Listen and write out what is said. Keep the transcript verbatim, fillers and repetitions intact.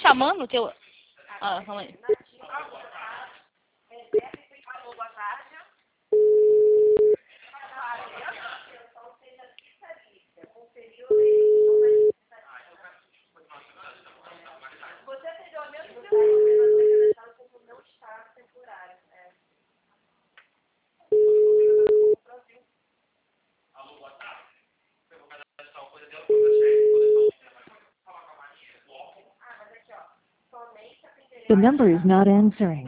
chamando o teu... Ah, calma aí. The number is not answering.